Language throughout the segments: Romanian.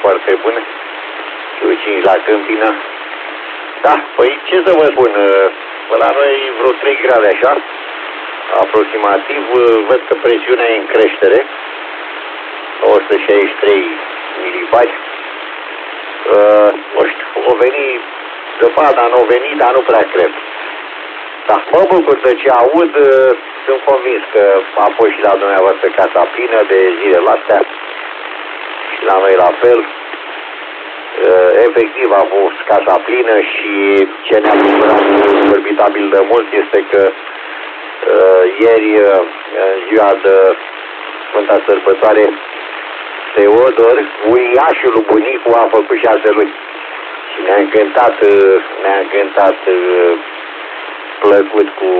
foarte bune. Și la Câmpina. Da, păi ce să vă spun, la noi vreo 3 grade așa, aproximativ, văd că presiunea e în creștere, 963 milibar. Nu știu, o veni zăpada, nu o veni, dar nu prea cred. Da, mă bucur de ce aud, sunt convins că a fost și la dumneavoastră casa plină de zilele astea și la noi la fel. Efectiv a fost casa plină și ce ne-a bucurat formidabile de mult este că ieri, în ziua de Sfânta Sărbătoare, Teodor, uriașul bunicu, a făcut 6 luni. Și ne-a încântat plăcut cu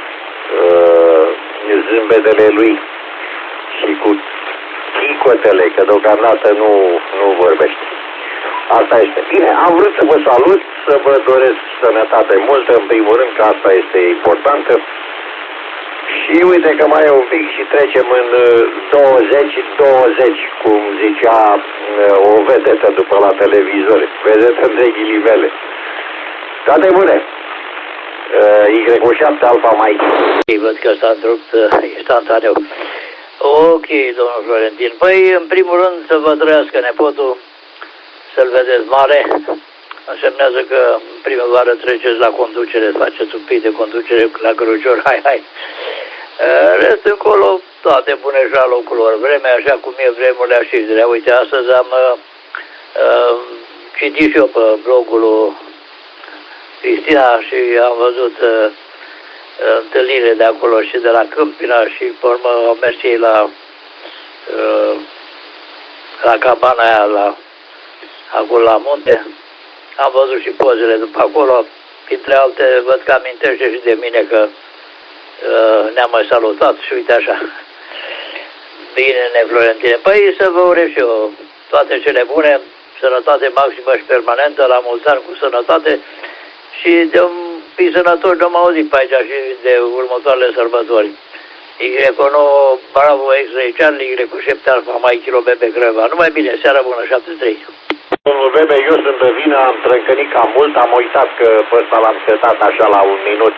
zâmbetele lui și cu chicotele, că deocamdată nu vorbește. Asta este. Bine, am vrut să vă salut, să vă doresc sănătate multă, în primul rând, că asta este importantă. Și uite că mai e un pic și trecem în 20-20, cum zicea o vedetă după la televizor. Vedetă între ghilimele. Toate bune. Y7 Alfa Mike. Văd că s-a întrerupt instantaneu. Ok, domnul Florentin. Păi, în primul rând, să vă trăiască nepotul, să-l vedeți mare. Însemnează că în primăvară treceți la conducere, faceți un pic de conducere la Crucior. Hai. Rest încolo, toate bune și la locul lor. Vremea așa cum e, vremurile așezile. Uite, astăzi am citit și eu pe blogul lui Cristina și am văzut întâlnire de acolo și de la Câmpina și pe urmă au mers ei la cabana aia, acolo la munte. Am văzut și pozele după acolo. Printre alte, văd că amintește și de mine că ne-am mai salutat și uite așa. Bine, Florentine. Păi să vă urez și eu toate cele bune, sănătate maximă și permanentă, la mulți ani cu sănătate și de un fi sănătoși, de-am auzit pe aici și de următoarele sărbători. Y9 Bravo X-Ray Charlie, Y7 Alfa Mike Kilo Bebe Creva. Numai bine, seara bună, 73. Domnul Bebe, eu sunt de vină, am trâncănit cam mult, am uitat că pe ăsta l-am setat așa la 1 minut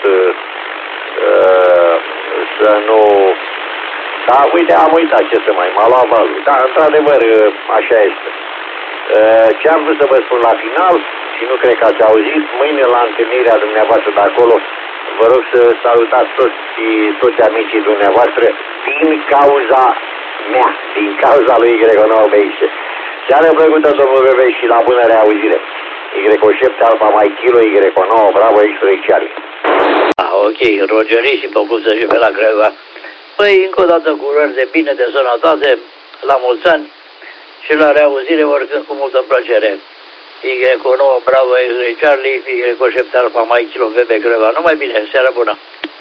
să nu... Da, uite, am uitat ce să mai, m-a luat valul. Da, într-adevăr, așa este. Ce am vrut să vă spun la final, și nu cred că ați auzit, mâine la întâlnirea dumneavoastră de acolo, vă rog să salutați toți amicii dumneavoastră din cauza mea, din cauza lui Y9BX. Seară plăcută, domnul Bebe, și la bună reauzire. Y7 Alfa Mike Kilo, Y9 Bravo X-Ray Charlie. Ok, Rogerisimo, cum să zice la Creva. Păi, încă o dată, cu urări de bine, de sănătate, la mulți ani și la reauzire, oricând cu multă plăcere. Y9 Bravo X-Ray Charlie, Y7 Alfa Mike Kilo Bebe Creva. Numai bine, seara bună.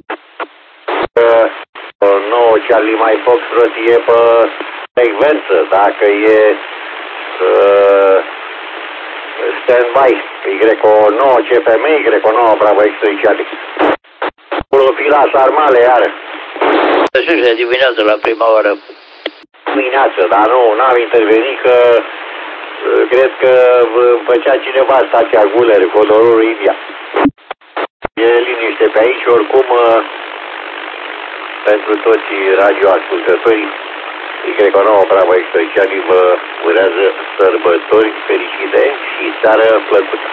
9 Charlie Mike Foxtrot e pe frecvență, dacă e stand-by, Y9 CFM, Y9 Bravo X-Ray Charlie. Profila sarmale, iară. Și dimineață la prima oră. Dimineață, dar nu, n-am intervenit că cred că făcea cineva stația Guler, Codorul India. E liniște pe aici, oricum, pentru toți radioascultătorii, Y9 Bravo X-Ray Charlie vă urează sărbători fericite și seară plăcută.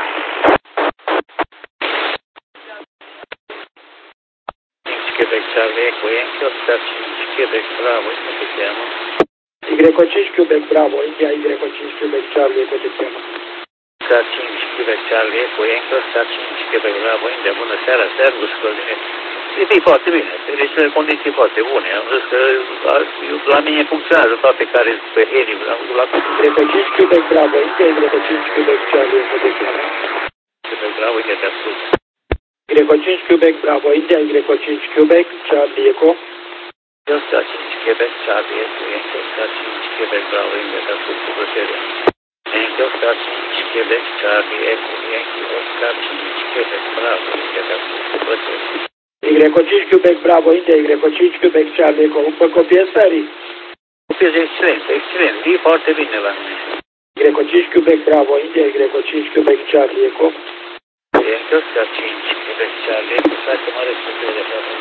Quebec Charlie Eco Yankee, 105 Quebec Bravo, cum se cheamă? Y5 Quebec Bravo, India Y5 Quebec Charlie Eco te cheamă. 105 Quebec Charlie Eco Yankee, 105 Quebec Bravo, India, bună seara, servus, Căline. E foarte bine, deci condiții foarte bune. Am zis că la mine funcționează toate care sunt pe heli. Y5 Quebec Bravo, India Y5 Quebec Charlie Eco te cheamă. Quebec Bravo, India, te ascult. Y5 Quebec Bravo, India Y5 Quebec Charlie Eco. 105 Quebec Charlie Eco Yankee, 105 Quebec Bravo, India, te ascult cu plăcere. Yankee, 105 Quebec Charlie Eco Yankee, 105 Quebec Bravo, India, te ascult cu plăcere. Y5 Quebec Bravo, India Y5 Quebec Charlie Eco. Vă copiez, Sari? Copiez excelent, excelent. E foarte bine la mine. Greco 5 Quebec Bravo India, Greco 5 Quebec Charlie Eco. Yankee Oscar 5 Quebec Charlie Eco. Stai să mă respecteze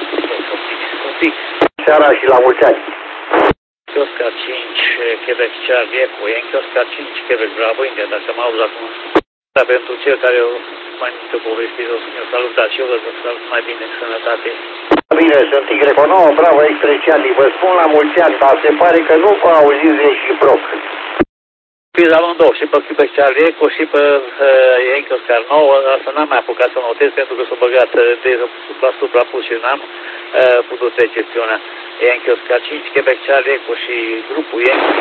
un pic. Seara și la mulți ani. Oscar 5 Quebec Charlie Eco. Yankee Oscar 5 Quebec Bravo India. Dacă mă auzi acum. Dar pentru cel care mai multe povestit, o să ne salutat și eu vă salut mai bine, sănătate. Bine, sunt Y9, Bravo Extreciali. Vă spun la mulți ani, dar se pare că nu vă auziți reciproc. Fiți amândouă, și pe Quebec Charlie Eco și pe Yankee Oscar 9, asta n-am mai apucat să notez pentru că s-a băgat de suprapus și n-am putut recepționa. Yankee Oscar 5, Quebec Charlie Eco și grupul Yankee.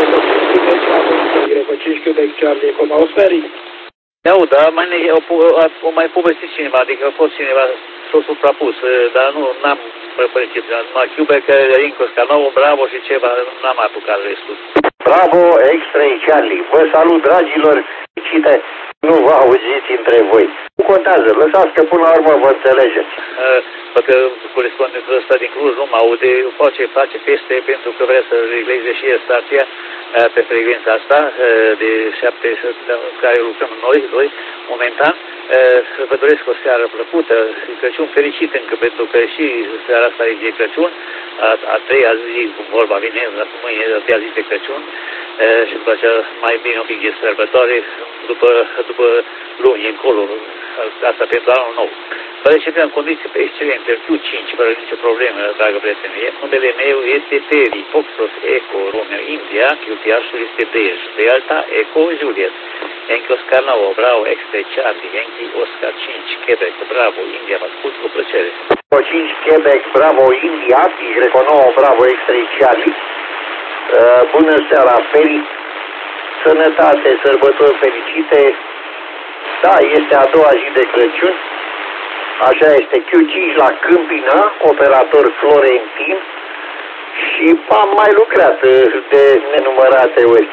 Greco 5 Quebec Charlie Eco, m-au sperit. Eu, dar o mai povestit cineva, adică a fost cineva s-a suprapus, dar nu, n-am recepționat. Numai Quebec, Yankee Oscar 9, Bravo și ceva, n-am mai apucat restul. Bravo, Extreciali. Vă salut, dragilor. Cine nu vă auziți între voi. Nu contează, lăsați că până la urmă vă înțelegeți. Că corespondentul ăsta din Cluj nu mă aude, face peste pentru că vrea să regleze și stația pe frecvența asta de 7 care lucrăm noi, momentan. Vă doresc o seară plăcută, Crăciun fericit încă, pentru că și seara asta e de Crăciun, a treia zi, vorba vine, mâine a treia zi de Crăciun, și după aceea mai bine un pic de sărbătoare, după luni încolo, asta pentru anul nou. Vă receptăm condiții excelente, Q5, fără nicio problemă, dragă prieteni. Numele meu este Terry, Foxtrot, Eco, Romeo, India, QTH-ul este Bej, Delta, Eco, Juliet, Yankee Oscar 9, Bravo, Extra, Charlie, Yankee Oscar 5, Quebec, Bravo, India, vă ascult cu plăcere. 5, Quebec, Bravo, India, Y9, Bravo, Extra, Charlie. Bună seara, Feri, sănătate, sărbători fericite. Da, este a doua zi de Crăciun. Așa este, Q5 la Câmpina, operator Florentin, și am mai lucrat de nenumărate ori.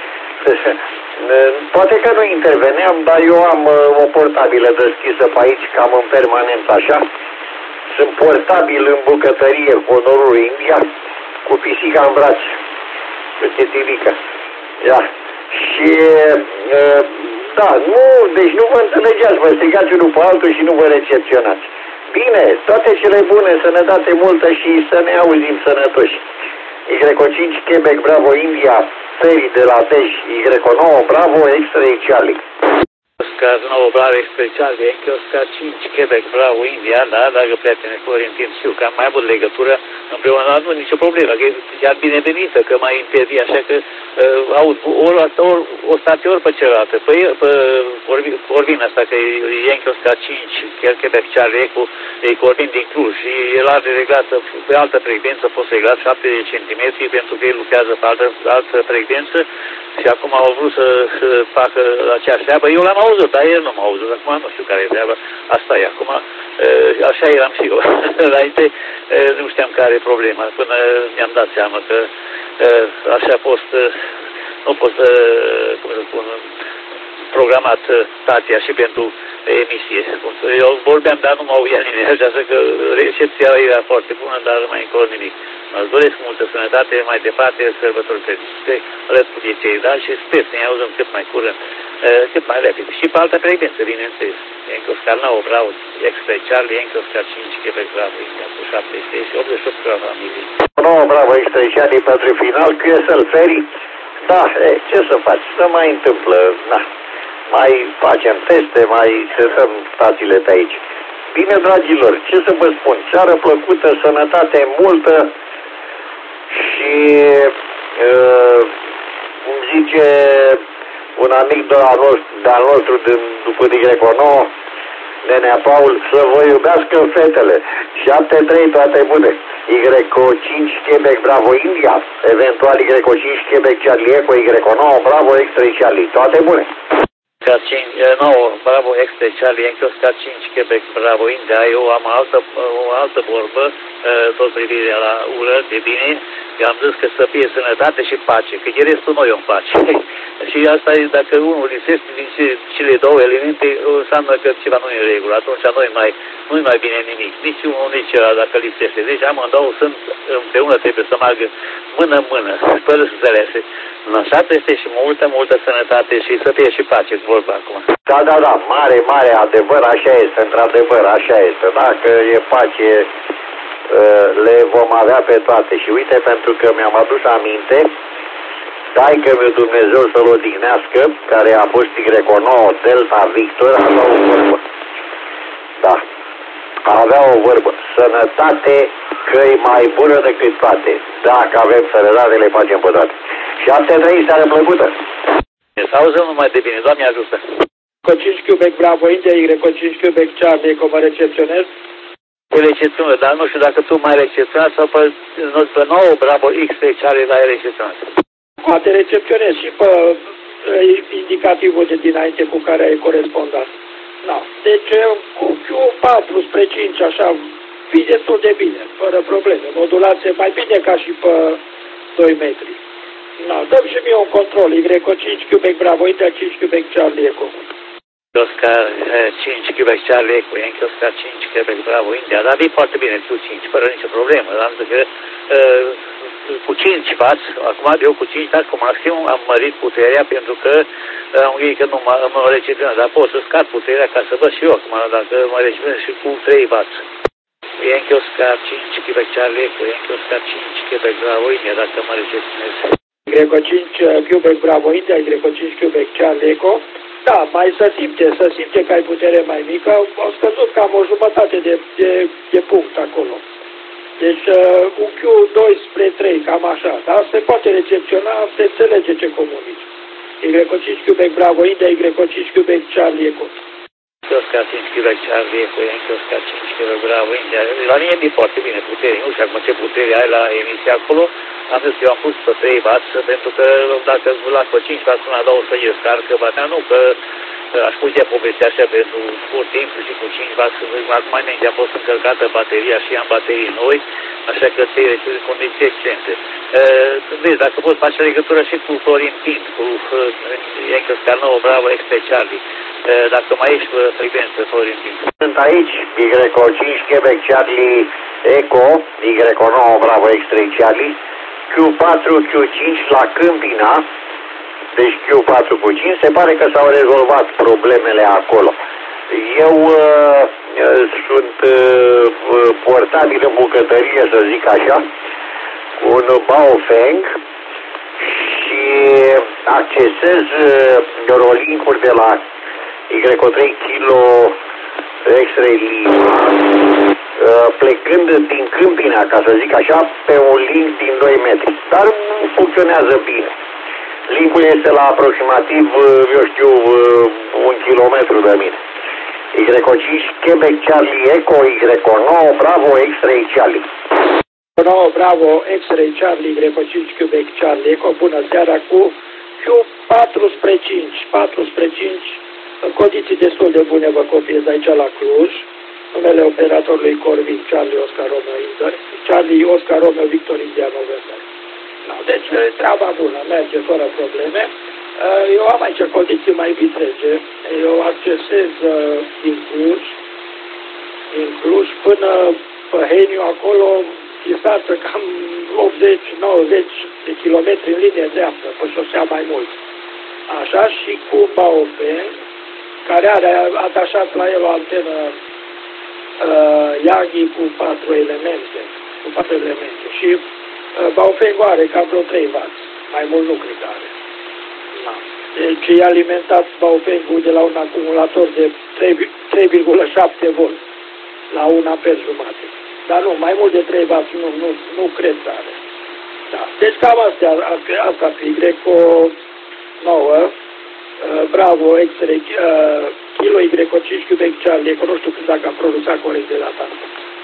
Poate că nu interveneam, dar eu am o portabilă deschisă pe aici, cam în permanent așa. Sunt portabil în bucătărie Honorul India, cu pisica în brațe, cu tetivică. Ia. Și da, nu, deci nu vă înțelegeați, vă strigați unul pe altul și nu vă recepționați. Bine, toate cele bune, sănătate multă și să ne auzim sănătoși. Y5, Quebec, Bravo, India, Feri de la Bej, Y9, Bravo, Extra, Charlie. Oscar 9, Bravo, Extra, Charlie, Yankee Oscar 5, Quebec, Bravo, India, da, dragă prietene, Florentin, știu că am mai avut legătură împreună, nu nicio problemă, că e chiar binevenită, că mai intervii, așa că aud o stație ori pe cealaltă. Păi, Corvin asta, că e Yankee Oscar 5, chiar Quebec, Charlie Eco, e Corvin din Cluj și el are reglată pe altă frecvență, poți să reglați 70 cm, pentru că el lucrează pe altă frecvență și acum au vrut să facă aceeași treabă. Eu l-am auzit, dar el nu m-a auzit, acum nu știu care e treaba, asta e, acum așa eram și eu, înainte nu știam care e problema, până mi-am dat seama că așa a fost, nu a fost, cum să spun, programat stația și pentru emisie. Eu vorbeam, dar nu mă auzea nimeni, așa că recepția era foarte bună, dar mai încolo nimic. Îți doresc multă sănătate, mai departe, sărbători fericite, alături de cei, da? Și sper să ne auzăm cât mai curând, cât mai repede. Și pe altă frecvență, bineînțeles. Yankee Oscar 9, Bravo, Extra, Charlie, Yankee Oscar 5, Quebec, Bravo, India, cu 7 și 88 la familie. 9, Bravo, Extra, Charlie, pentru final, QSL Ferry. Da, ce să faci? Să mai întâmplă, da. Mai facem teste, mai setăm stațiile de aici. Bine, dragilor, ce să vă spun? Seară plăcută, sănătate multă și cum zice un amic de-al nostru după Y9, Nenea Paul, să vă iubească fetele. 7-3, toate bune. Y5, Quebec, Bravo, India, eventual Y5, Quebec, Charlie Eco, Y9, Bravo, Extra, Charlie, toate bune. Oscar 5, 9, Bravo, Extra, Charlie, Yankee Oscar 5, Quebec, Bravo, India. Eu am o altă vorbă, tot privirea la ură, de bine, I-am zis că să fie sănătate și pace, că de restul noi o pace. Și asta e, dacă unul lipsește din cele două elemente, înseamnă că ceva nu e în regulă. Atunci nu-i mai bine nimic. Nici unul, nici celălalt dacă lipsește. Deci amândouă sunt împreună, trebuie să meargă mână-mână, fără să se lese. Așa peste și multă sănătate și să fie și pace, vorba acum. Da, mare adevăr, așa este, într-adevăr, așa este. Dacă e pace, le vom avea pe toate. Și uite, pentru că mi-am adus aminte, taică-miu Dumnezeu să-l odihnească, care a fost Y9 Delta Victor, avea o vorbă. Da, avea o vorbă. Sănătate că e mai bună decât toate. Dacă avem sănătate, le facem pe toate. Și astea trei seară plăcută. Să auzăm numai de bine, Doamne ajută. Cu 5 Quebec Bravo India, Y cu 5 Quebec Charlie, cum mă recepționez? Te recepționez, dar nu știu dacă tu mai recepționați sau pe 9 Bravo X Charlie l-ai recepționat. Poate recepționez și pe indicativul de dinainte cu care ai corespondat. Da. Deci cu Q4 spre 5, așa, vii destul de bine, fără probleme. Modulație mai bine ca și pe 2 metri. Da, dăm și mie un control, Y5 Quebec Bravo India, 5 Quebec Charlie Eco. Oscar 5 Quebec Charlie Eco, Yankee Oscar 5 Quebec Bravo India, dar vii foarte bine cu 5, fără nicio problemă. Dar am zis că cu 5 faci, acum eu cu 5 faci cu maxim am mărit puterea pentru că am gândit că nu mă recepționez, dar pot să scad puterea ca să văd și eu acum, dacă mă recepționez și cu 3 W. Yankee Oscar 5 Quebec Charlie Eco, Yankee Oscar 5 Quebec Bravo India, dacă mă recepționez. Y5 Quebec Bravo India, Y5 Quebec Charlie Eco. Da, mai se simte că ai putere mai mică, au scăzut cam o jumătate de punct acolo. Deci un Q2 spre 3, cam așa, dar se poate recepționa, se înțelege ce comunici. Y5 Quebec Bravo India, Y5 Quebec Charlie Eco. Oscar 5 Quebec Charlie Eco, Yankee Oscar 5 Quebec Bravo India. La mine e foarte bine putere, nu știu acum ce putere ai la emisie acolo. Am zis că eu am pus pe 3 W, pentru că dacă las pe 5 W până la 2 să ies carcă, batea nu, că aș putea povesti așa pentru scurt timp și cu 5 W, acum înainte a fost încărcată bateria și am baterii noi, așa că trebuie condiții excelente. Vezi, dacă poți face legătură și cu Florin Pint, cu Yankee Oscar 9 Bravo Extra Charlie, dacă mai ești frecvență, Florin Pint. Sunt aici, Y5 Quebec Charlie Eco, Y9 Bravo Extra Charlie, Q4, Q5 la Câmpina, deci Q4 cu 5, se pare că s-au rezolvat problemele acolo. Eu sunt portabil în bucătărie, să zic așa, un Baofeng și accesez rolling-uri de la Y3 kg X-Ray Lima, plecând din Câmpina, ca să zic așa, pe un link din 2 metri. Dar funcționează bine. Linkul este la aproximativ, eu știu, 1 kilometru de mine. Y5 Quebec Charlie Eco, Y9 Bravo X-Ray Charlie. 9 Bravo X-Ray Charlie, Y5 Quebec Charlie Eco, bună seara cu Q4 spre 5, 4 spre 5, în condiții destul de bune vă copiez aici la Cluj, numele operatorului Corvin, Charlie Oscar Romeo Inter, Charlie Oscar Romeo Victor India November. No, deci treaba bună, merge fără probleme. Eu am aici condiții mai vitrege, eu accesez din Cluj până pe Heniu, acolo distanță cam 80-90 de kilometri în linie dreaptă, pe șosea mai mult. Așa, și cu Baofeng, care are atașat la el o antenă Yagi cu 4 elemente. Și Baofeng are cam vreo 3 W, mai mult nu cred că are. Da. Deci e alimentat Baofeng-ul de la un acumulator de 3,7 V la 1 ampere jumate. Dar nu, mai mult de 3 W nu cred că are. Da. Deci cam asta fi Greco 9, Bravo, X-Ray, Kilo Y5 Quebec Charlie, că nu știu dacă am pronunțat corect de data asta.